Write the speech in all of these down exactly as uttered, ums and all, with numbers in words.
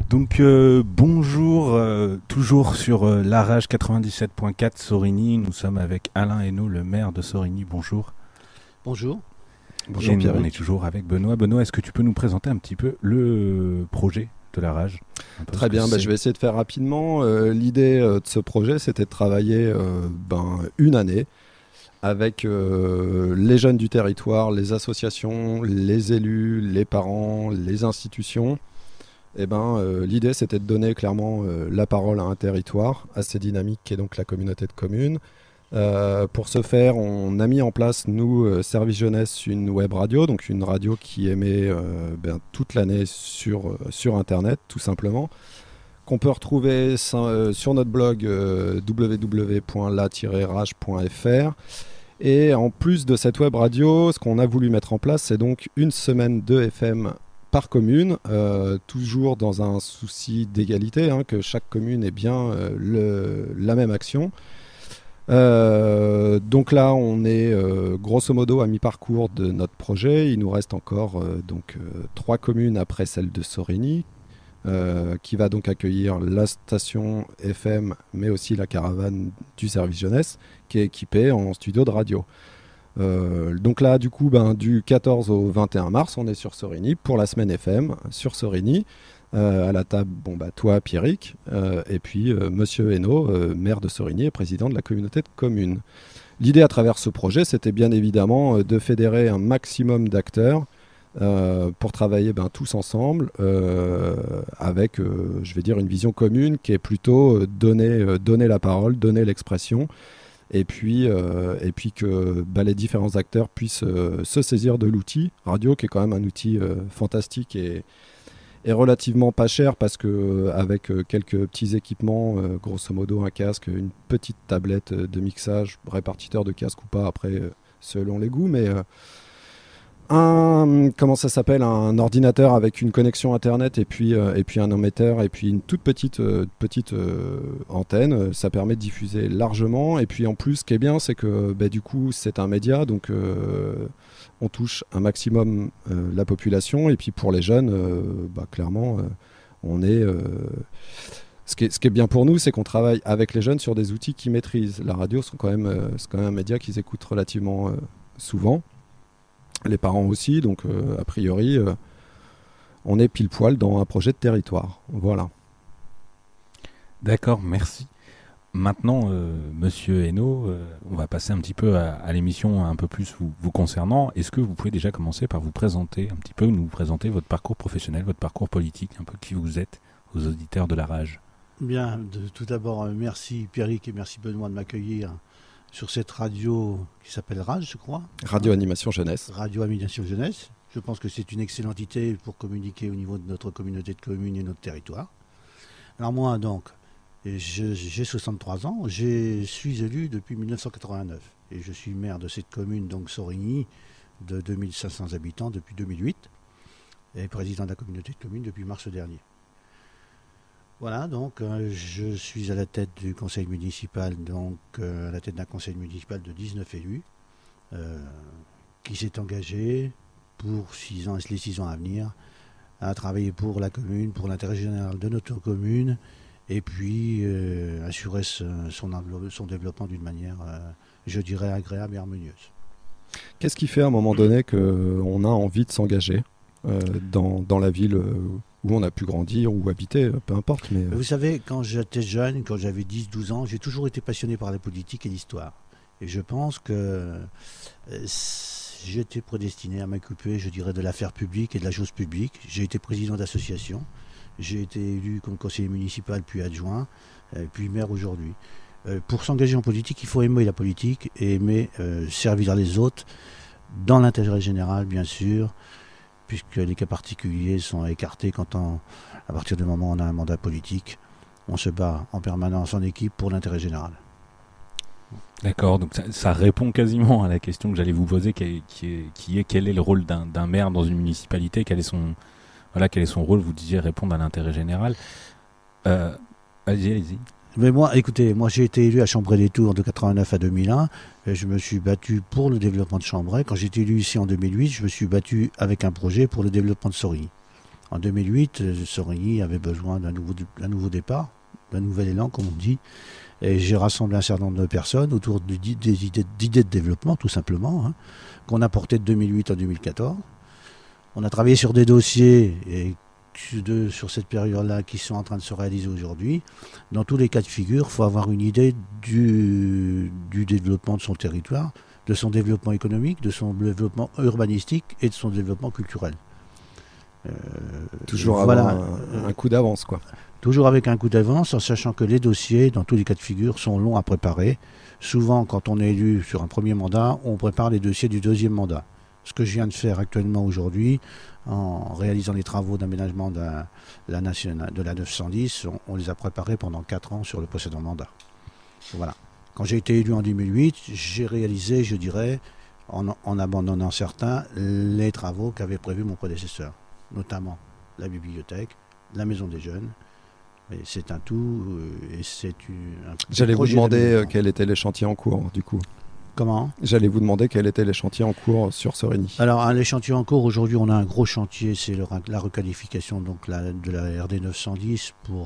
Donc euh, bonjour, euh, toujours sur euh, La Rage quatre-vingt-dix-sept point quatre Sorigny. Nous sommes avec Alain Hainaut, le maire de Sorigny. Bonjour. Bonjour. Bonjour Pierre. On est toujours avec Benoît. Benoît, est-ce que tu peux nous présenter un petit peu le projet de La Rage? Très bien, bah, je vais essayer de faire rapidement. Euh, l'idée euh, de ce projet, c'était de travailler euh, ben, une année avec euh, les jeunes du territoire, les associations, les élus, les parents, les institutions. Et ben, euh, l'idée, c'était de donner clairement euh, la parole à un territoire assez dynamique qui est donc la communauté de communes. Euh, pour ce faire, on a mis en place, nous, euh, Service Jeunesse, une web radio, donc une radio qui émet euh, ben, toute l'année sur, euh, sur Internet, tout simplement, qu'on peut retrouver euh, sur notre blog euh, w w w point la tiret rage point f r. Et en plus de cette web radio, ce qu'on a voulu mettre en place, c'est donc une semaine de F M par commune, euh, toujours dans un souci d'égalité, hein, que chaque commune ait bien euh, le, la même action. Euh, donc là, on est euh, grosso modo à mi-parcours de notre projet. Il nous reste encore euh, donc euh, trois communes après celle de Sorigny, euh, qui va donc accueillir la station F M, mais aussi la caravane du service jeunesse, qui est équipée en studio de radio. Euh, donc là, du coup, ben, du quatorze au vingt et un mars, on est sur Sorigny pour la semaine F M sur Sorigny. Euh, à la table, bon, bah, toi, Pierrick, euh, et puis euh, Monsieur Hainaut, euh, maire de Sorigny et président de la communauté de communes. L'idée à travers ce projet, c'était bien évidemment euh, de fédérer un maximum d'acteurs euh, pour travailler ben, tous ensemble euh, avec, euh, je vais dire, une vision commune qui est plutôt euh, donner, euh, donner la parole, donner l'expression. Et puis, euh, et puis que bah, les différents acteurs puissent euh, se saisir de l'outil radio, qui est quand même un outil euh, fantastique et, et relativement pas cher, parce qu'avec euh, quelques petits équipements, euh, grosso modo un casque, une petite tablette de mixage, répartiteur de casque ou pas, après euh, selon les goûts, mais euh, un, comment ça s'appelle, un ordinateur avec une connexion internet et puis, euh, et puis un émetteur et puis une toute petite, euh, petite euh, antenne, ça permet de diffuser largement. Et puis en plus, ce qui est bien, c'est que bah, du coup c'est un média, donc euh, on touche un maximum euh, la population. Et puis pour les jeunes, euh, bah, clairement euh, on est euh, ce, qui est, ce qui est bien pour nous, c'est qu'on travaille avec les jeunes sur des outils qu'ils maîtrisent. La radio, c'est quand même, euh, c'est quand même un média qu'ils écoutent relativement euh, souvent. Les parents aussi, donc euh, a priori, euh, on est pile poil dans un projet de territoire. Voilà. D'accord, merci. Maintenant, euh, Monsieur Hainaut, euh, on va passer un petit peu à, à l'émission un peu plus vous, vous concernant. Est-ce que vous pouvez déjà commencer par vous présenter un petit peu, nous présenter votre parcours professionnel, votre parcours politique, un peu qui vous êtes aux auditeurs de La Rage? Bien, de, tout d'abord, euh, merci Pierrick et merci Benoît de m'accueillir sur cette radio qui s'appelle Rage, je crois. Radio Animation Jeunesse. Radio Animation Jeunesse. Je pense que c'est une excellente idée pour communiquer au niveau de notre communauté de communes et notre territoire. Alors moi, donc, je, j'ai soixante-trois ans, je suis élu depuis mille neuf cent quatre-vingt-neuf et je suis maire de cette commune, donc Sorigny, de deux mille cinq cents habitants depuis deux mille huit et président de la communauté de communes depuis mars dernier. Voilà, donc euh, je suis à la tête du conseil municipal, donc euh, à la tête d'un conseil municipal de dix-neuf élus, euh, qui s'est engagé pour six ans, les six ans à venir, à travailler pour la commune, pour l'intérêt général de notre commune, et puis euh, assurer ce, son, son développement d'une manière, euh, je dirais, agréable et harmonieuse. Qu'est-ce qui fait à un moment donné qu'on a envie de s'engager euh, dans, dans la ville euh, où on a pu grandir ou habiter, peu importe. Mais... Vous savez, quand j'étais jeune, quand j'avais dix douze ans, j'ai toujours été passionné par la politique et l'histoire. Et je pense que euh, j'étais prédestiné à m'occuper, je dirais, de l'affaire publique et de la chose publique. J'ai été président d'association, j'ai été élu comme conseiller municipal, puis adjoint, euh, puis maire aujourd'hui. Euh, pour s'engager en politique, il faut aimer la politique et aimer euh, servir les autres, dans l'intérêt général, bien sûr, puisque les cas particuliers sont écartés quand on, à partir du moment où on a un mandat politique, on se bat en permanence en équipe pour l'intérêt général. D'accord, donc ça, ça répond quasiment à la question que j'allais vous poser, qui est, qui est, qui est quel est le rôle d'un, d'un maire dans une municipalité, quel est son, voilà, quel est son rôle, vous disiez répondre à l'intérêt général. Euh, allez-y, allez-y. Mais moi, écoutez, moi j'ai été élu à Chambray-les-Tours de quatre-vingt-neuf à deux mille un. Et je me suis battu pour le développement de Chambray. Quand j'ai été élu ici en deux mille huit, je me suis battu avec un projet pour le développement de Sorigny. En deux mille huit, Sorigny avait besoin d'un nouveau, d'un nouveau départ, d'un nouvel élan, comme on dit. Et j'ai rassemblé un certain nombre de personnes autour de, des idées, d'idées de développement, tout simplement, hein, qu'on a portées de deux mille huit à deux mille quatorze. On a travaillé sur des dossiers et de, sur cette période-là qui sont en train de se réaliser aujourd'hui. Dans tous les cas de figure, il faut avoir une idée du, du développement de son territoire, de son développement économique, de son développement urbanistique et de son développement culturel. Euh, Toujours voilà, avoir un, un coup d'avance, quoi. Toujours avec un coup d'avance, en sachant que les dossiers, dans tous les cas de figure, sont longs à préparer. Souvent, quand on est élu sur un premier mandat, on prépare les dossiers du deuxième mandat. Ce que je viens de faire actuellement aujourd'hui, en réalisant les travaux d'aménagement de la, nationale, de la neuf cent dix, on, on les a préparés pendant quatre ans sur le précédent mandat. Voilà. Quand j'ai été élu en deux mille huit, j'ai réalisé, je dirais, en, en abandonnant certains, les travaux qu'avait prévus mon prédécesseur, notamment la bibliothèque, la maison des jeunes. Et c'est un tout, et c'est un J'allais vous demander quels étaient les chantiers en cours, du coup. Comment ? J'allais vous demander quels étaient les chantiers en cours sur Sorigny. Alors, hein, les chantiers en cours, aujourd'hui, on a un gros chantier, c'est le, la requalification donc, la, de la R D neuf cent dix pour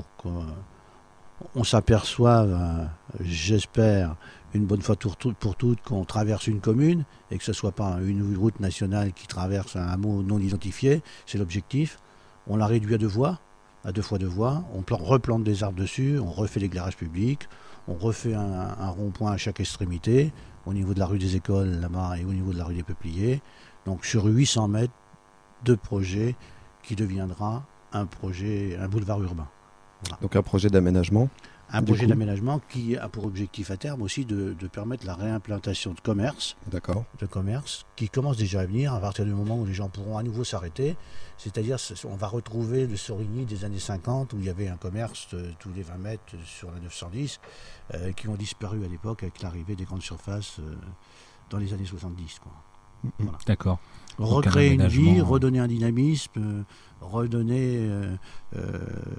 qu'on s'aperçoive, euh, j'espère, une bonne fois pour, pour toutes, qu'on traverse une commune et que ce ne soit pas une route nationale qui traverse un hameau non identifié. C'est l'objectif. On l'a réduit à deux voies. à deux fois deux voies, on replante des arbres dessus, on refait l'éclairage public, on refait un, un rond-point à chaque extrémité, au niveau de la rue des Écoles là-bas et au niveau de la rue des Peupliers. Donc sur huit cents mètres de projet qui deviendra un projet, un boulevard urbain. Voilà. Donc un projet d'aménagement. Un projet d'aménagement qui a pour objectif à terme aussi de, de permettre la réimplantation de commerce, D'accord. de commerce qui commence déjà à venir à partir du moment où les gens pourront à nouveau s'arrêter. C'est-à-dire on va retrouver le Sorigny des années cinquante où il y avait un commerce de, tous les vingt mètres sur la neuf cent dix euh, qui ont disparu à l'époque avec l'arrivée des grandes surfaces euh, dans les années soixante-dix. Quoi. Voilà. D'accord. Recréer une vie, redonner un dynamisme, euh, redonner euh, euh,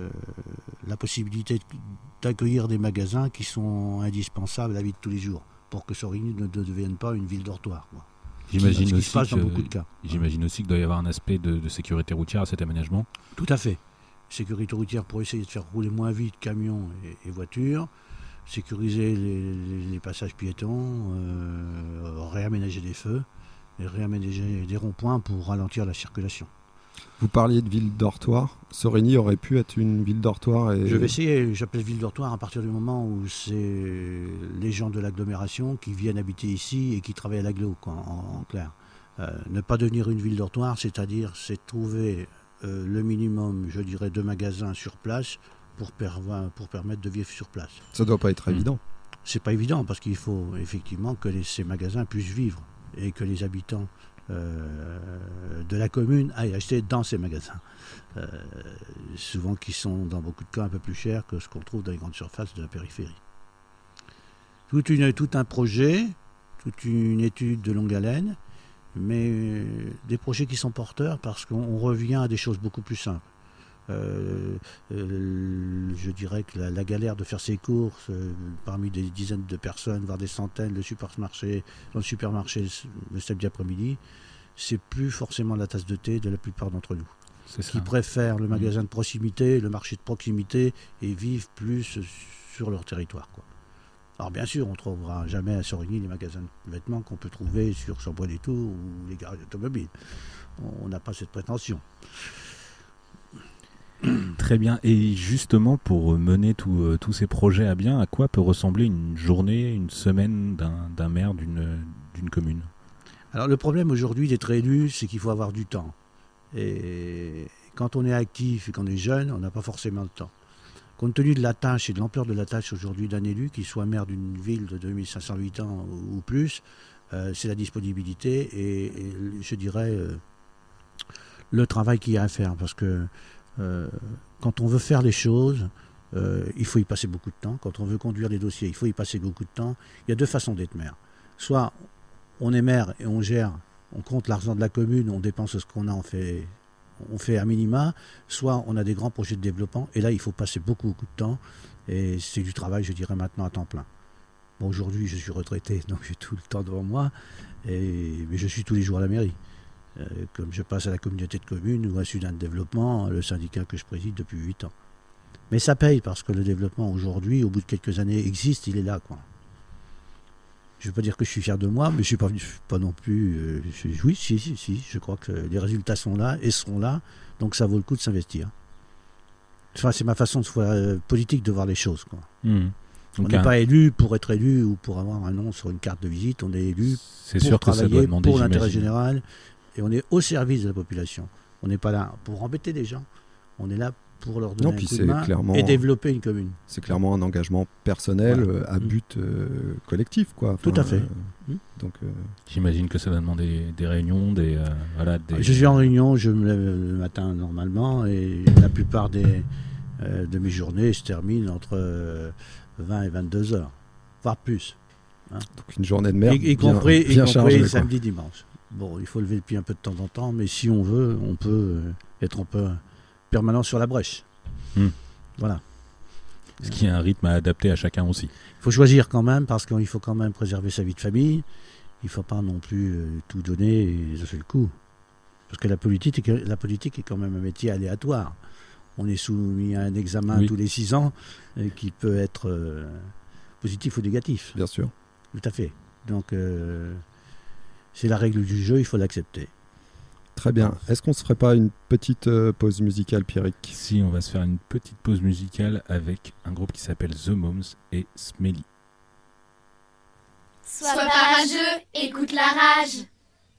la possibilité d'accueillir des magasins qui sont indispensables à la vie de tous les jours pour que Sorigny ne devienne pas une ville dortoir. Quoi. J'imagine, aussi que, que, j'imagine aussi qu'il doit y avoir un aspect de, de sécurité routière à cet aménagement. Tout à fait. Sécurité routière pour essayer de faire rouler moins vite camions et, et voitures, sécuriser les, les, les passages piétons, euh, réaménager des feux et réaménager des ronds-points pour ralentir la circulation. Vous parliez de ville dortoir. Sorigny aurait pu être une ville dortoir. Et... Je vais essayer. J'appelle ville dortoir à partir du moment où c'est les gens de l'agglomération qui viennent habiter ici et qui travaillent à l'agglo, quoi, en, en clair. Euh, ne pas devenir une ville dortoir, c'est-à-dire c'est trouver euh, le minimum, je dirais, de magasins sur place pour, per- pour permettre de vivre sur place. Ça ne doit pas être mmh. évident. C'est pas évident parce qu'il faut effectivement que les, ces magasins puissent vivre et que les habitants Euh, de la commune aillent acheter dans ces magasins. Euh, souvent qui sont dans beaucoup de cas un peu plus chers que ce qu'on trouve dans les grandes surfaces de la périphérie. Tout, une, tout un projet, toute une étude de longue haleine, mais des projets qui sont porteurs parce qu'on revient à des choses beaucoup plus simples. Euh, euh, je dirais que la, la galère de faire ses courses euh, parmi des dizaines de personnes, voire des centaines, le supermarché, dans le supermarché le samedi après-midi, c'est plus forcément la tasse de thé de la plupart d'entre nous. C'est ça. Qui préfèrent le magasin de proximité, le marché de proximité et vivent plus sur leur territoire, quoi. Alors bien sûr, on ne trouvera jamais à Sorigny les magasins de vêtements qu'on peut trouver sur Chambois-les-Tours ou les garages automobiles. On n'a pas cette prétention. Très bien. Et justement, pour mener tout, euh, tous ces projets à bien, à quoi peut ressembler une journée, une semaine d'un, d'un maire d'une, d'une commune ? Alors le problème aujourd'hui d'être élu, c'est qu'il faut avoir du temps. Et quand on est actif et qu'on est jeune, on n'a pas forcément le temps. Compte tenu de la tâche et de l'ampleur de la tâche aujourd'hui d'un élu, qu'il soit maire d'une ville de deux mille cinq cents habitants ou plus, euh, c'est la disponibilité et, et je dirais euh, le travail qu'il y a à faire. Parce que Euh, quand on veut faire les choses, euh, il faut y passer beaucoup de temps. Quand on veut conduire les dossiers, il faut y passer beaucoup de temps. Il y a deux façons d'être maire. Soit on est maire et on gère, on compte l'argent de la commune, on dépense ce qu'on a, on fait, on fait à minima. Soit on a des grands projets de développement et là il faut passer beaucoup, beaucoup de temps. Et c'est du travail, je dirais, maintenant à temps plein. Bon, aujourd'hui je suis retraité, donc j'ai tout le temps devant moi, et, mais je suis tous les jours à la mairie. euh, comme je passe à la communauté de communes ou à Soudan de Développement, le syndicat que je préside depuis huit ans. Mais ça paye parce que le développement aujourd'hui, au bout de quelques années, existe, il est là, quoi. Je ne veux pas dire que je suis fier de moi, mais je ne suis pas, pas non plus... Euh, je, oui, si, si, si, je crois que les résultats sont là et seront là, donc ça vaut le coup de s'investir. Enfin, c'est ma façon de voir, euh, politique de voir les choses, quoi. Mmh. On n'est un... pas élu pour être élu ou pour avoir un nom sur une carte de visite, on est élu c'est pour sûr travailler que ça doit demander, pour l'intérêt général, et on est au service de la population. On n'est pas là pour embêter les gens, on est là pour leur donner non, un coup de main clairement, et développer une commune. C'est clairement un engagement personnel voilà. euh, à but euh, collectif, quoi. Enfin, tout à fait. Euh, mmh. Donc, euh... j'imagine que ça va demander des réunions, des, euh, voilà, des... Je suis en réunion, je me lève le matin normalement, et la plupart des, euh, de mes journées se terminent entre euh, vingt et vingt-deux heures, voire plus. Hein. Donc une journée de merde, y, y bien, compris, bien y chargée, compris samedi, dimanche. Bon, il faut lever depuis un peu de temps en temps, mais si on veut, on peut euh, être un peu permanent sur la brèche. Mmh. Voilà. Ce qui est un rythme à adapter à chacun aussi. Il faut choisir quand même, parce qu'il faut quand même préserver sa vie de famille. Il ne faut pas non plus euh, tout donner d'un seul coup. Parce que la politique, la politique est quand même un métier aléatoire. On est soumis à un examen oui. tous les six ans euh, qui peut être euh, positif ou négatif. Bien sûr. Tout à fait. Donc, euh, c'est la règle du jeu, il faut l'accepter. Très bien. Est-ce qu'on ne se ferait pas une petite euh, pause musicale, Pierrick ? Si, on va se faire une petite pause musicale avec un groupe qui s'appelle The Moms et Smelly. Sois pas rageux, écoute la rage.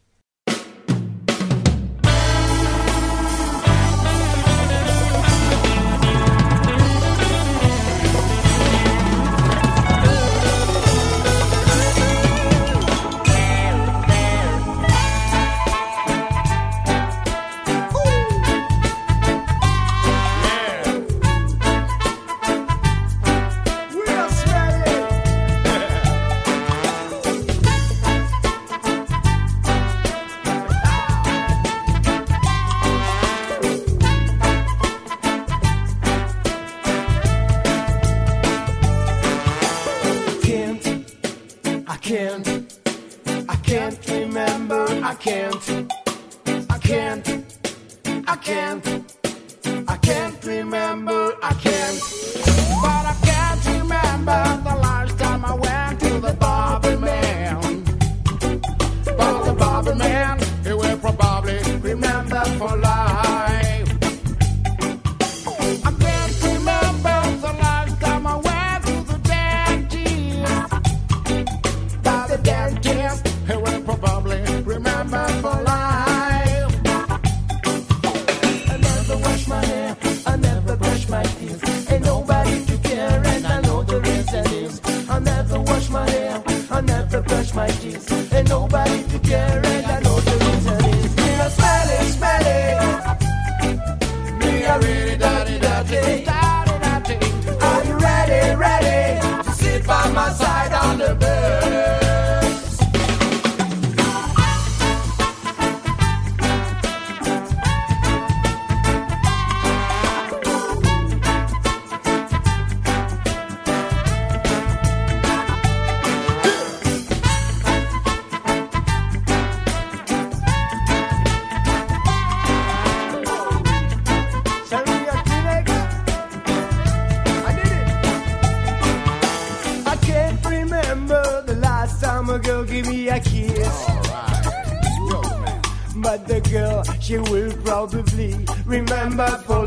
She will probably remember for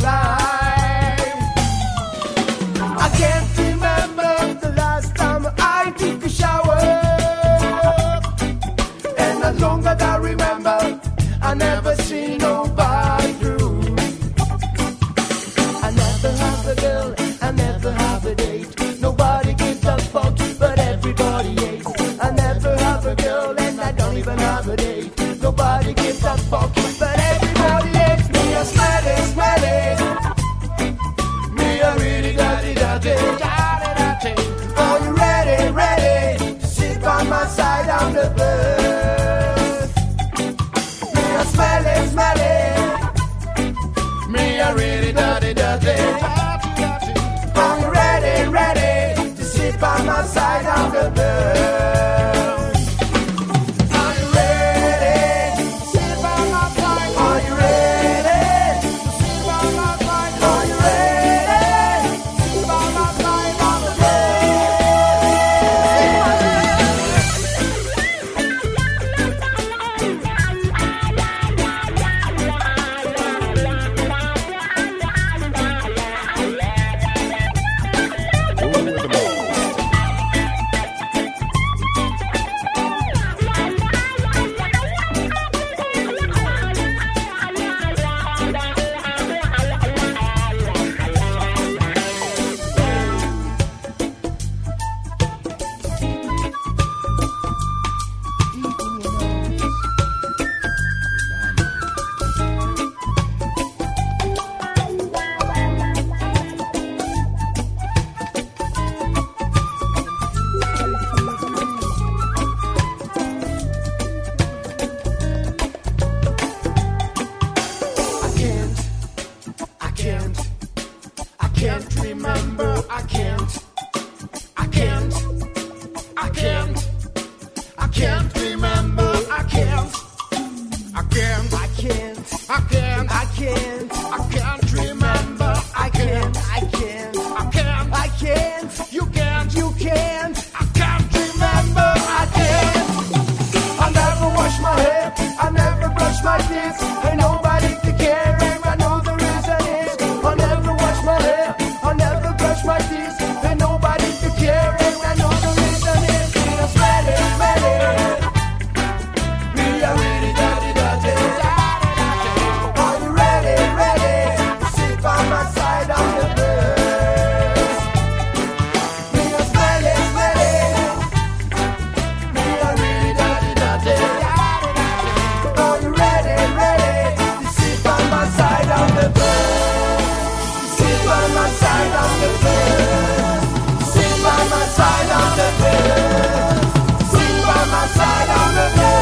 life. I can't remember the last time I took a shower, and as long as I remember, I never see nobody through. I never have a girl, I never have a date. Nobody gives a fuck, but everybody hates. I never have a girl, and I don't even have a date. Nobody gives a fuck, but everybody hates me. A smelly, smelly. Me a really dirty, dirty, dirty, dirty. Are you ready, ready to sit by my side on the bus? Me a smelly, smelly. can't remember, I can't, I can't, I can't, I can't remember, I can't, I can't, I can't, I can't, I can't, I can't remember, I can't, I can't, I can't, I can't, you can't, you can't, I can't remember, I can't. I never wash my hair, I never brush my teeth, ain't nobody to care, and I know the reason is I never wash my hair, I never brush my teeth, ain't nobody to care, and I know the reason is I'm smelly, smelly, me a really dirty, dirty. Are you ready, ready to sit by my side on the bus? Me a smelly, smelly, me a really dirty, dirty. Are you ready, ready to sit by my side on the bus? Sit by my side on the bus. Sit by my side on the bus. Sit by my side on the bus.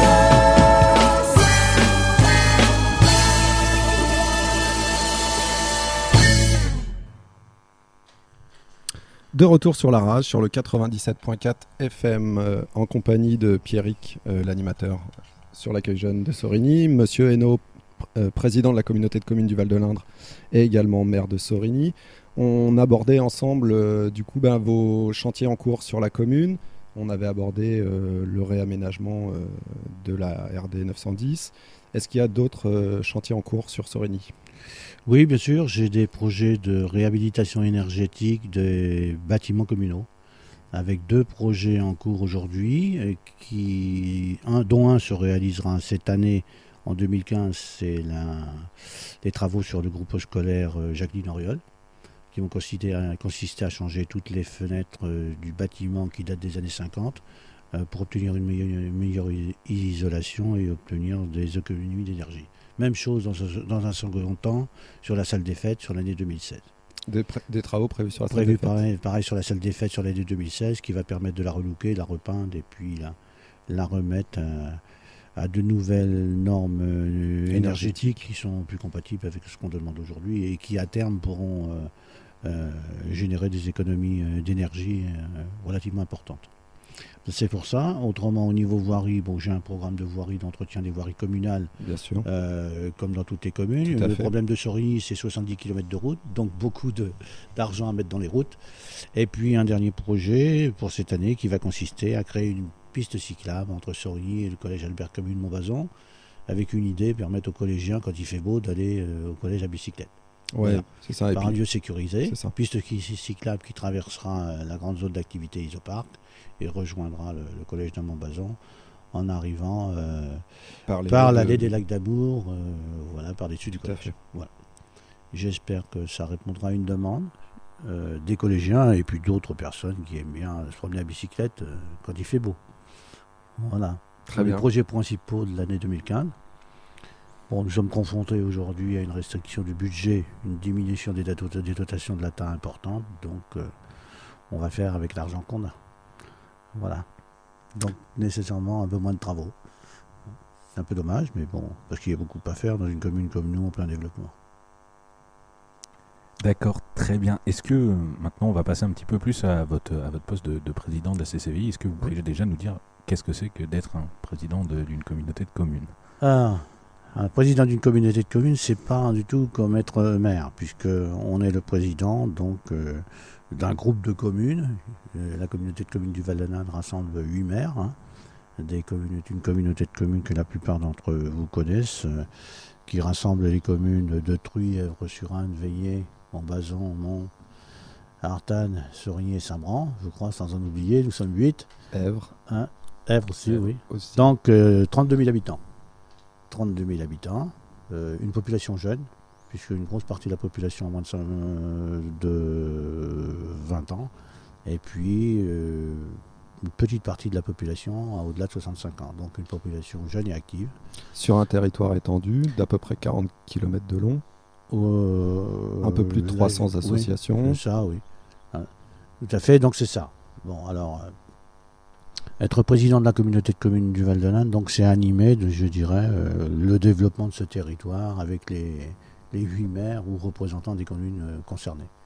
De retour sur la rage, sur le quatre-vingt-dix-sept point quatre F M, euh, en compagnie de Pierrick, euh, l'animateur sur l'accueil jeune de Sorigny, Monsieur Hainaut, euh, président de la communauté de communes du Val-de-l'Indre et également maire de Sorigny. On abordait ensemble euh, du coup ben, vos chantiers en cours sur la commune. On avait abordé euh, le réaménagement euh, de la R D neuf cent dix. Est-ce qu'il y a d'autres euh, chantiers en cours sur Sorigny ? Oui, bien sûr, j'ai des projets de réhabilitation énergétique des bâtiments communaux, avec deux projets en cours aujourd'hui, euh, qui, un, dont un se réalisera cette année, en deux mille quinze, c'est la, les travaux sur le groupe scolaire euh, Jacqueline Auriol, qui vont consister à, consister à changer toutes les fenêtres euh, du bâtiment qui date des années cinquante, euh, pour obtenir une meilleure, une meilleure isolation et obtenir des économies d'énergie. Même chose dans, ce, dans un second temps sur la salle des fêtes sur l'année deux mille seize. Des, pré- des travaux prévus sur la salle Prévu des fêtes. pareil, pareil sur la salle des fêtes sur l'année deux mille seize, qui va permettre de la relooker, la repeindre et puis la, la remettre à, à de nouvelles normes euh, énergétiques qui sont plus compatibles avec ce qu'on demande aujourd'hui et qui à terme pourront euh, euh, générer des économies euh, d'énergie euh, relativement importantes. C'est pour ça. Autrement, au niveau voirie, bon, j'ai un programme de voirie, d'entretien des voiries communales, Bien sûr. euh, comme dans toutes les communes. Tout à Le fait. problème de Sorigny, c'est soixante-dix kilomètres de route, donc beaucoup de, d'argent à mettre dans les routes. Et puis un dernier projet pour cette année qui va consister à créer une piste cyclable entre Sorigny et le collège Albert Camus de Montbazon, avec une idée, permettre aux collégiens, quand il fait beau, d'aller euh, au collège à bicyclette. Ouais, Voilà. c'est ça. Et Par puis- un lieu sécurisé, c'est ça. piste qui, cyclable qui traversera euh, la grande zone d'activité Isopark et rejoindra le, le collège de Montbazon en arrivant euh, par les par routes l'allée de- des lacs d'Amour, euh, voilà, par dessus du Tout à collège. fait. Voilà. J'espère que ça répondra à une demande euh, des collégiens et puis d'autres personnes qui aiment bien se promener à bicyclette euh, quand il fait beau. Voilà. Très Les bien. projets principaux de l'année deux mille quinze. Bon, nous sommes confrontés aujourd'hui à une restriction du budget, une diminution des, dato- des dotations de l'A T A importante, donc euh, on va faire avec l'argent qu'on a. Voilà. Donc nécessairement un peu moins de travaux. C'est un peu dommage, mais bon, parce qu'il y a beaucoup à faire dans une commune comme nous en plein développement. D'accord, très bien. Est-ce que euh, maintenant on va passer un petit peu plus à votre, à votre poste de, de président de la C C V I. Est-ce que vous pouvez déjà nous dire qu'est-ce que c'est que d'être un président de- d'une communauté de communes ? Ah, un président d'une communauté de communes, c'est pas du tout comme être maire, puisque on est le président donc euh, d'un groupe de communes. Euh, la communauté de communes du Val-de-l'Indre rassemble huit maires, hein, des communautés, une communauté de communes que la plupart d'entre vous connaissent, euh, qui rassemble les communes de Truy, Èvres-sur-Indre, Veillé, Montbazon, Mont, Artanne, Sorigny et Saint-Bran, je crois, sans en oublier, nous sommes huit. Èvres Èvres aussi, Èvres oui. aussi. Donc euh, trente-deux mille habitants. trente-deux mille habitants, euh, une population jeune, puisque une grosse partie de la population a moins de, cent- euh, de vingt ans, et puis euh, une petite partie de la population a au-delà de soixante-cinq ans, donc une population jeune et active. Sur un territoire étendu d'à peu près quarante kilomètres de long, Euh, un peu plus de là, trois cents oui, associations. c'est ça, oui. Ah, tout à fait, donc c'est ça. Bon, alors, euh, être président de la communauté de communes du Val-de-l'Indre, donc c'est animer, de, je dirais, euh, le développement de ce territoire avec les, les huit maires ou représentants des communes euh, concernées.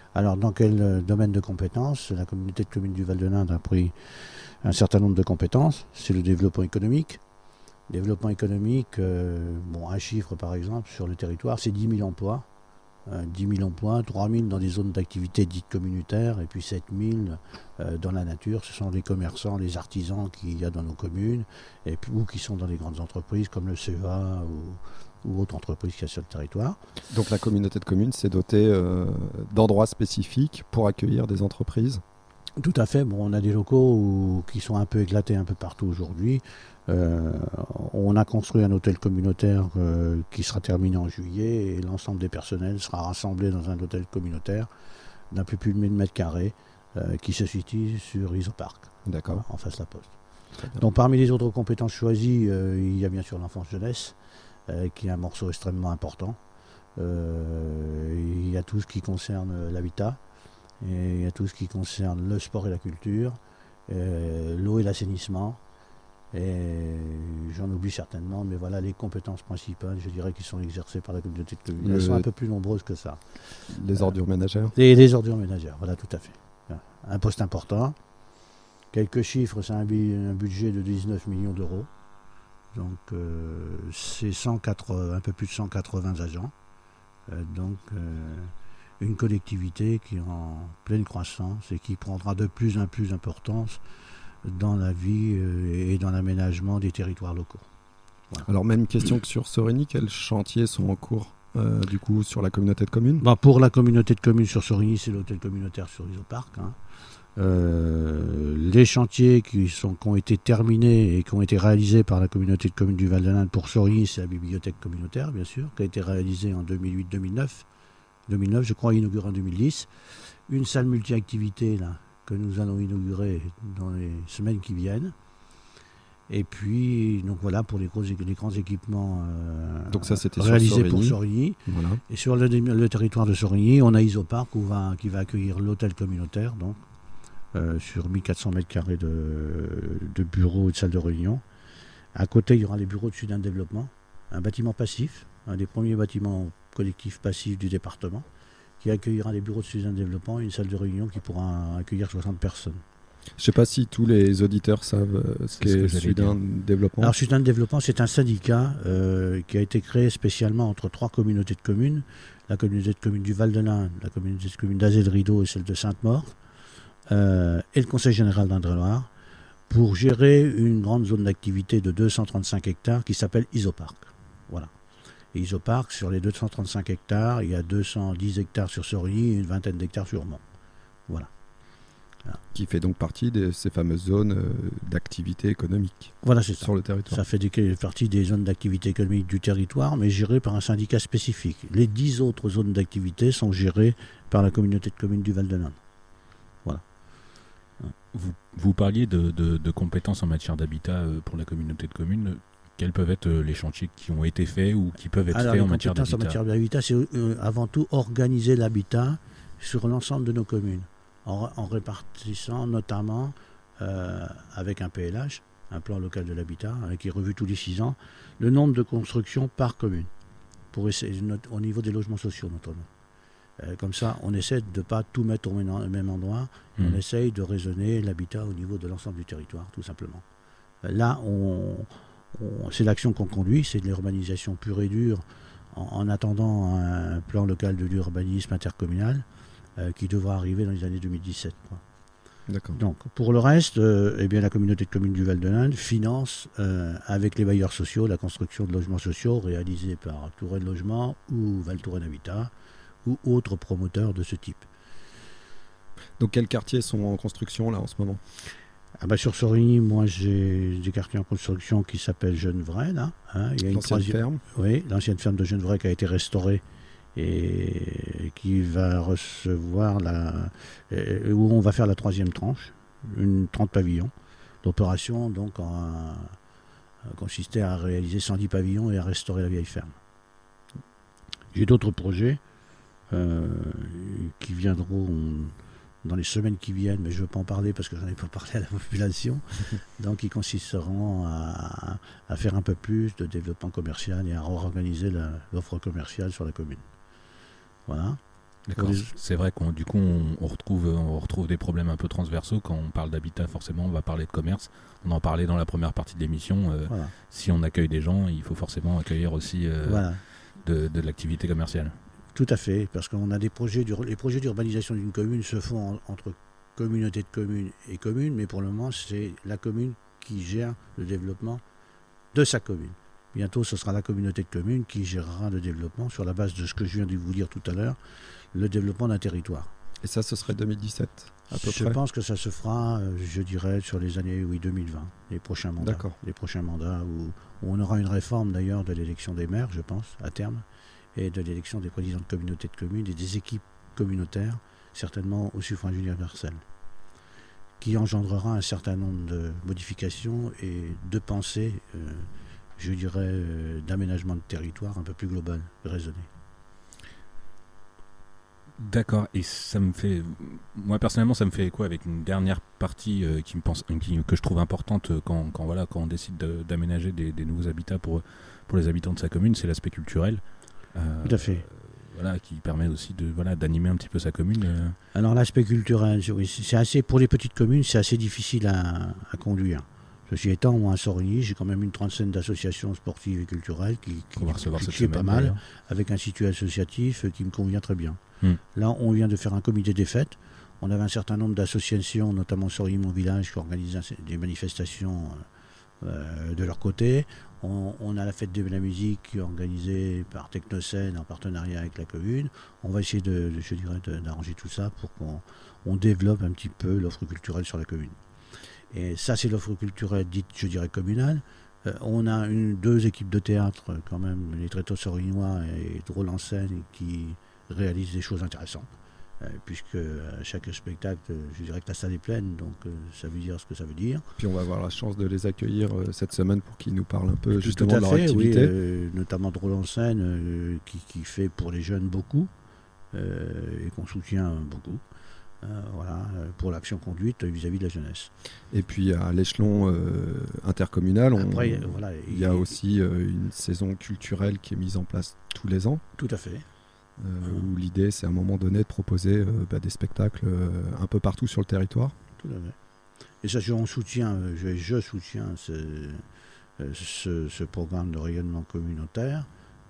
Alors, dans quel euh, domaine de compétences? La communauté de communes du Val-de-Linde a pris un certain nombre de compétences. C'est le développement économique. Développement économique, euh, bon, un chiffre par exemple sur le territoire, c'est dix mille emplois. Euh, dix mille emplois, trois mille dans des zones d'activité dites communautaires et puis sept mille euh, dans la nature. Ce sont les commerçants, les artisans qu'il y a dans nos communes et puis, ou qui sont dans les grandes entreprises comme le C E A ou, ou autres entreprises qu'il y a sur le territoire. Donc la communauté de communes s'est dotée euh, d'endroits spécifiques pour accueillir des entreprises. Tout à fait. Bon, on a des locaux où, qui sont un peu éclatés un peu partout aujourd'hui. Euh, on a construit un hôtel communautaire euh, qui sera terminé en juillet et l'ensemble des personnels sera rassemblé dans un hôtel communautaire d'un peu plus de mille mètres carrés euh, qui se situe sur Isopark, D'accord. en face de la Poste. Donc parmi les autres compétences choisies, euh, il y a bien sûr l'enfance-jeunesse euh, qui est un morceau extrêmement important. Euh, il y a tout ce qui concerne l'habitat, et il y a tout ce qui concerne le sport et la culture, euh, l'eau et l'assainissement. Et j'en oublie certainement, mais voilà les compétences principales, je dirais, qui sont exercées par la communauté de communes. Elles Le- sont un peu plus nombreuses que ça. Les ordures ménagères. Et les ordures ménagères, voilà, tout à fait. Un poste important. Quelques chiffres, c'est un, bu- un budget de dix-neuf millions d'euros. Donc, euh, c'est cent quatre-vingts, un peu plus de cent quatre-vingts agents. Euh, donc, euh, une collectivité qui est en pleine croissance et qui prendra de plus en plus d'importance dans la vie euh, et dans l'aménagement des territoires locaux. Alors même question que sur Sorigny, quels chantiers sont en cours euh, du coup sur la communauté de communes? Bon, pour la communauté de communes sur Sorigny, c'est l'hôtel communautaire sur Isopark. Hein. Euh, les chantiers qui, sont, qui ont été terminés et qui ont été réalisés par la communauté de communes du Val-de-Linde pour Sorigny, c'est la bibliothèque communautaire, bien sûr, qui a été réalisée en deux mille huit deux mille neuf. deux mille neuf, je crois, inaugurée en deux mille dix. Une salle multi-activité, là, que nous allons inaugurer dans les semaines qui viennent. Et puis, donc voilà, pour les gros, les grands équipements euh, Donc ça, c'était sur réalisés Sorigny. pour Sorigny. Voilà. Et sur le, le territoire de Sorigny, on a Isopark où va, qui va accueillir l'hôtel communautaire, donc, euh, sur mille quatre cents mètres carrés de, de bureaux et de salles de réunion. À côté, il y aura les bureaux de Sudin Développement, un bâtiment passif, un des premiers bâtiments collectifs passifs du département, qui accueillera les bureaux de Sudin Développement et une salle de réunion qui pourra accueillir soixante personnes. Je ne sais pas si tous les auditeurs savent euh, ce C'est ce que qu'est j'allais Sudin dire. Développement. Alors, Sudin Développement, c'est un syndicat euh, qui a été créé spécialement entre trois communautés de communes, la communauté de communes du Val-de-Linde, la communauté de communes d'Azay-le-Rideau et celle de Sainte-Maure, euh, et le Conseil général d'Indre-et-Loire, pour gérer une grande zone d'activité de deux cent trente-cinq hectares qui s'appelle Isopark. Voilà. Et Isopark, sur les deux cent trente-cinq hectares, il y a deux cent dix hectares sur Sorigny et une vingtaine d'hectares sur Mont. Voilà. Qui fait donc partie de ces fameuses zones euh, d'activité économique Voilà, c'est ça. sur le territoire. Ça fait des- partie des zones d'activité économique du territoire, mais gérées par un syndicat spécifique. Les dix autres zones d'activité sont gérées par la communauté de communes du Val-de-Linde. Vous, vous parliez de, de- de compétences en matière d'habitat euh, pour la communauté de communes. Quels peuvent être euh, les chantiers qui ont été faits ou qui peuvent être Alors, faits les en matière compétences en d'habitat matière d'habitat, c'est euh, avant tout organiser l'habitat sur l'ensemble de nos communes, en, en répartissant notamment euh, avec un P L H, un plan local de l'habitat, hein, qui est revu tous les six ans, le nombre de constructions par commune, pour essayer, not- au niveau des logements sociaux notamment. Euh, comme ça, on essaie de ne pas tout mettre au même, au même endroit, Hmm. on essaye de raisonner l'habitat au niveau de l'ensemble du territoire, tout simplement. Euh, Là, on, on- c'est l'action qu'on conduit, c'est de l'urbanisation pure et dure, en, en attendant un plan local de l'urbanisme intercommunal euh, qui devra arriver dans les années deux mille dix-sept. quoi. D'accord. Donc, pour le reste, euh, eh bien, la communauté de communes du Val-de-Linde finance euh, avec les bailleurs sociaux la construction de logements sociaux réalisés par Touraine Logement ou Val Touraine Habitat ou autres promoteurs de ce type. Donc quels quartiers sont en construction là en ce moment? Ah bah, sur Sorigny, moi j'ai des quartiers en construction qui s'appellent Genevray. Là, hein. Il y a une L'ancienne troisième- ferme. Oui, l'ancienne ferme de Genevray qui a été restaurée et qui va recevoir la. euh, où on va faire la troisième tranche, une trente pavillons. L'opération donc en- a consisté à réaliser cent dix pavillons et à restaurer la vieille ferme. J'ai d'autres projets euh, qui viendront dans les semaines qui viennent, mais je ne veux pas en parler parce que je n'en ai pas parlé à la population. Donc, ils consisteront à, à faire un peu plus de développement commercial et à organiser la- l'offre commerciale sur la commune. Voilà. D'accord. Les... C'est vrai qu'on du coup on, on retrouve on retrouve des problèmes un peu transversaux quand on parle d'habitat. Forcément, on va parler de commerce. On en parlait dans la première partie de l'émission. Euh, voilà. Si on accueille des gens, il faut forcément accueillir aussi euh, Voilà. de, de l'activité commerciale. Tout à fait, parce qu'on a des projets, d'ur- les projets d'urbanisation d'une commune se font en- entre communauté de communes et communes, mais pour le moment, c'est la commune qui gère le développement de sa commune. Bientôt, ce sera la communauté de communes qui gérera le développement sur la base de ce que je viens de vous dire tout à l'heure, le développement d'un territoire. Et ça, ce serait deux mille dix-sept, à peu Je près. pense que ça se fera, euh, je dirais, sur les années oui, deux mille vingt, les prochains mandats. D'accord. Les prochains mandats où, où on aura une réforme d'ailleurs de l'élection des maires, je pense, à terme, et de l'élection des présidents de communautés de communes et des équipes communautaires, certainement au suffrage universel, qui engendrera un certain nombre de modifications et de pensées, euh, je dirais, euh, d'aménagement de territoire un peu plus global, raisonné. D'accord, et ça me fait, moi personnellement, ça me fait écho avec une dernière partie euh, qui me pense, qui, que je trouve importante euh, quand, quand, voilà, quand on décide de, d'aménager des, des nouveaux habitats pour, pour les habitants de sa commune, c'est l'aspect culturel. Euh, Tout à fait. Euh, voilà, qui permet aussi de, voilà, d'animer un petit peu sa commune. Euh. Alors l'aspect culturel, oui, c'est assez, pour les petites communes, c'est assez difficile à, à conduire. Ceci étant, moi à Sorigny, j'ai quand même une trentaine d'associations sportives et culturelles qui, qui, On va recevoir qui, cette qui est semaine, pas mal, d'ailleurs. avec un stitut associatif qui me convient très bien. Hmm. Là, on vient de faire un comité des fêtes. On avait un certain nombre d'associations, notamment Sorigny Mon Village, qui organisent des manifestations euh, de leur côté. On, on a la fête de la musique qui est organisée par Technocène en partenariat avec la commune. On va essayer de, de, je dirais, de, d'arranger tout ça pour qu'on on développe un petit peu l'offre culturelle sur la commune. Et ça, c'est l'offre culturelle dite, je dirais, communale. Euh, on a une, deux équipes de théâtre, quand même, les Tréteaux Sorignois et Drôle en scène, qui réalisent des choses intéressantes. Euh, puisque à chaque spectacle, je dirais que la salle est pleine, donc euh, ça veut dire ce que ça veut dire. Puis on va avoir la chance de les accueillir euh, cette semaine pour qu'ils nous parlent un peu Tout, justement tout à de leur fait, activité. oui, euh, notamment Drôle en scène, euh, qui, qui fait pour les jeunes beaucoup, euh, et qu'on soutient beaucoup. Euh, voilà, pour l'action conduite vis-à-vis de la jeunesse. Et puis à l'échelon euh, intercommunal, on, Après, voilà, il y a aussi euh, une saison culturelle qui est mise en place tous les ans, Tout à fait. euh, où l'idée c'est à un moment donné de proposer euh, bah, des spectacles euh, un peu partout sur le territoire. Tout à fait. Et ça, je, on soutient, je, je soutiens ce, ce, ce programme de rayonnement communautaire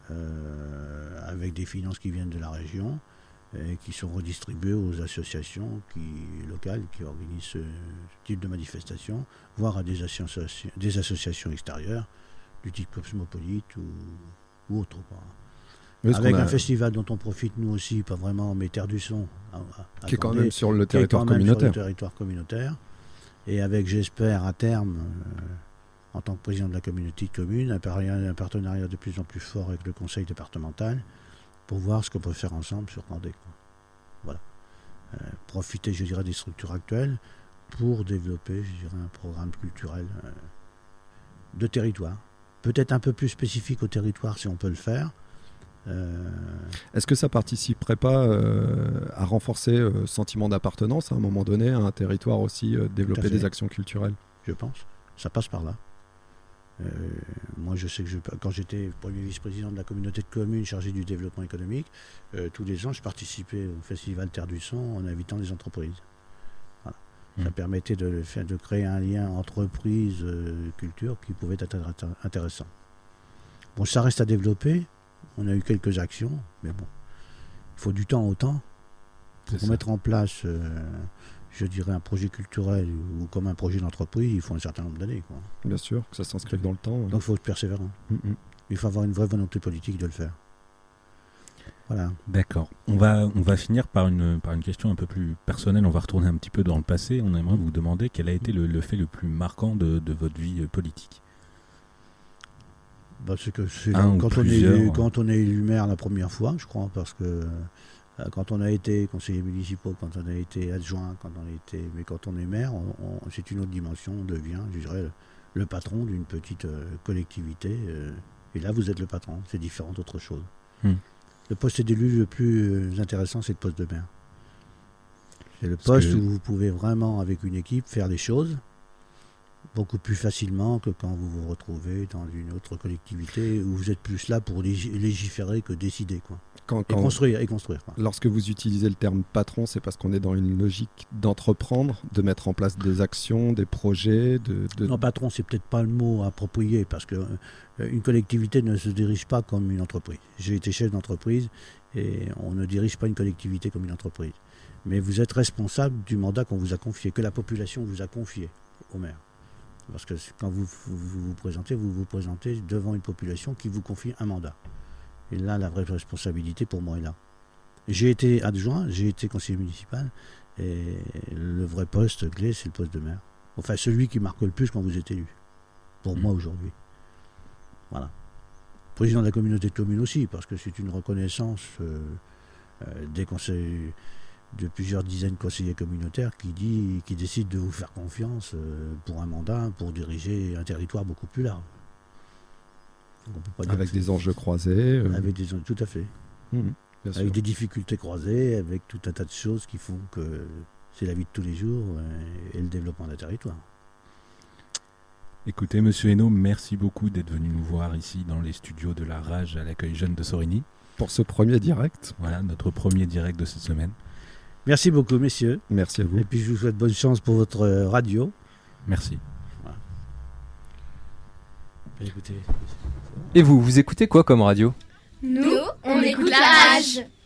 euh, avec des finances qui viennent de la région et qui sont redistribuées aux associations qui, locales qui organisent ce type de manifestation, voire à des associations, des associations extérieures du type Cosmopolite ou, ou autre. Oui, Avec a, un festival dont on profite nous aussi, pas vraiment, mais Terre du Son. À, à, qui est quand attendez, même sur le qui est territoire quand même communautaire. sur le territoire communautaire. Et avec, j'espère, à terme, euh, en tant que président de la communauté de communes, un partenariat, un partenariat de plus en plus fort avec le conseil départemental pour voir ce qu'on peut faire ensemble sur Candé. Voilà. Euh, profiter, je dirais, des structures actuelles pour développer, je dirais, un programme culturel euh, de territoire. Peut-être un peu plus spécifique au territoire si on peut le faire. Euh... Est-ce que ça participerait pas euh, à renforcer le euh, sentiment d'appartenance à un moment donné à un territoire aussi, euh, développer des actions culturelles? Je pense. Ça passe par là. Euh, moi, je sais que je, quand j'étais premier vice-président de la communauté de communes chargé du développement économique, euh, tous les ans, je participais au festival Terre du Son en invitant les entreprises. Voilà. Mmh. Ça permettait de, faire, de créer un lien entreprise-culture euh, qui pouvait être intéressant. Bon, ça reste à développer. On a eu quelques actions, mais bon, il faut du temps au temps pour mettre en place, euh, je dirais, un projet culturel ou comme un projet d'entreprise. Il faut un certain nombre d'années, quoi. Bien sûr, que ça s'inscrive dans le temps. Donc il faut être persévérant. Mm-hmm. Il faut avoir une vraie volonté politique de le faire. Voilà. D'accord. On va, on va finir par une, par une question un peu plus personnelle. On va retourner un petit peu dans le passé. On aimerait vous demander quel a été le, le fait le plus marquant de, de votre vie politique. Bah, c'est que c'est là, quand, on est élu, quand on est élu maire la première fois, je crois, parce que euh, quand on a été conseiller municipal, quand on a été adjoint, quand on a été, mais quand on est maire, on, on, c'est une autre dimension. On devient, je dirais, le, le patron d'une petite euh, collectivité. Euh, et là, vous êtes le patron. C'est différent d'autre chose. Hmm. Le poste d'élu le plus intéressant, c'est le poste de maire. C'est le poste que... où vous pouvez vraiment, avec une équipe, faire des choses beaucoup plus facilement que quand vous vous retrouvez dans une autre collectivité où vous êtes plus là pour lég- légiférer que décider, quoi. Quand, Et quand- construire, et construire, quoi. Lorsque vous utilisez le terme patron, c'est parce qu'on est dans une logique d'entreprendre, de mettre en place des actions, des projets, de... de... Non, patron, c'est peut-être pas le mot approprié parce que euh, une collectivité ne se dirige pas comme une entreprise. J'ai été chef d'entreprise et on ne dirige pas une collectivité comme une entreprise. Mais vous êtes responsable du mandat qu'on vous a confié, que la population vous a confié au maire. Parce que quand vous vous, vous vous présentez, vous vous présentez devant une population qui vous confie un mandat. Et là, la vraie responsabilité pour moi est là. J'ai été adjoint, j'ai été conseiller municipal, et le vrai poste clé, c'est le poste de maire. Enfin, celui qui marque le plus quand vous êtes élu. Pour Mmh. moi aujourd'hui. Voilà. Président de la communauté de communes aussi, parce que c'est une reconnaissance euh, euh, des conseils, de plusieurs dizaines de conseillers communautaires qui, dit, qui décident de vous faire confiance euh, pour un mandat, pour diriger un territoire beaucoup plus large. Donc on peut pas dire Avec que des enjeux croisés. euh, avec des tout à fait. mhm, bien sûr. Avec des difficultés croisées, avec tout un tas de choses qui font que c'est la vie de tous les jours euh, et le développement d'un territoire. Écoutez, Monsieur Hainaut, merci beaucoup d'être venu nous voir ici dans les studios de la Rage à l'accueil jeune de Sorigny. Pour ce premier direct, Voilà, notre premier direct de cette semaine. Merci beaucoup, messieurs. merci à vous. Et puis je vous souhaite bonne chance pour votre euh, radio. Merci. Écoutez. Et vous, vous écoutez quoi comme radio ? Nous, on écoute la rage.